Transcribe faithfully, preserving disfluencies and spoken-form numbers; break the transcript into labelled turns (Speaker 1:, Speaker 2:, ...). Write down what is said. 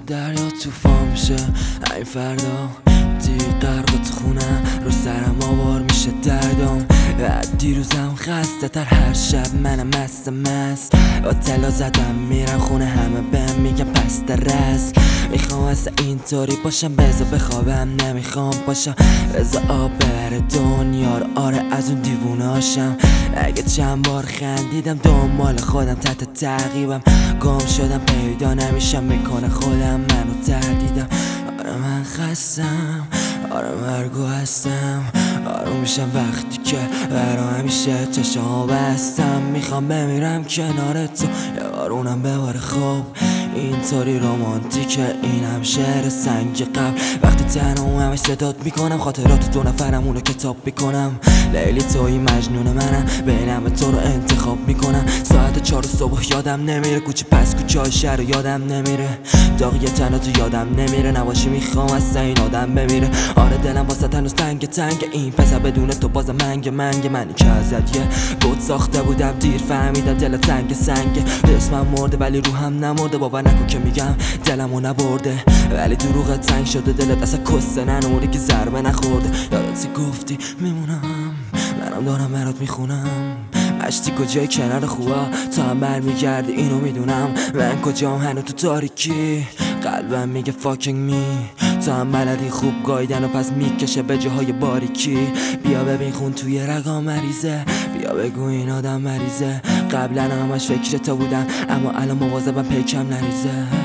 Speaker 1: دریا توفان میشه این فردا دیر غرق تو خونم رو سرم آوار میشه دردم دیروزم خسته تر هر شب منم مست مست با طلا زدم میرم خونه همه بهم میگن پس درست میخوام اصلا اینطوری باشم بذار بخوابم نمیخوام باشم بذار آب ببره دنیا رو آره از اون دیووناشم اگه چند بار خندیدم دنبال خودم تحت تعقیبم گم شدم پیدا نمیشم میکنه خودم منو تردیدم آره من خستم آره مرگو هستم آروم میشم وقتی که برا همیشه چشام بستم میخوام بمیرم کنار تو یه بارونم بباره خوب اینطوری رومانتیکه این هم شعر سنگ قبل وقتی تنها همش صدات میکنم خاطرات دو نفرم اونو کتاب میکنم لیلی توی مجنون منم بینم تو رو انتخاب میکنم ساعت چهار صبح یادم نمیره کوچه پس کوچه های شهر یادم نمیره داغی تنها تو یادم نمیره نباشی میخوام از این آدم بمیره آره دلم واسه هنوز تنگ تنگ این پسر بدون تو بازم منگ منگ منی که ازت یه بود ساخته بودم دیر فهمیدم دل تنگ سنگ اسمم مرده ولی روحم نمرده باور نکن که میگم دلمو نبرده ولی دروغ تنگ شده دلت اصلا کسته ننوری که ضربه نخورده یادتی گفتی میمونم منم دارم برات میخونم مشتی کجای کنار خوبا تا هم برمیگردی اینو میدونم من کجام هنو تو تاریکی قلبم میگه fucking me تا هم بلدی خوب گایدن و پس میکشه به جاهای باریکی بیا ببین خون توی رگام مریضه بیا بگو این آدم مریضه قبلا همش فکر تا بودم اما الان مواظبم پیکم نریزه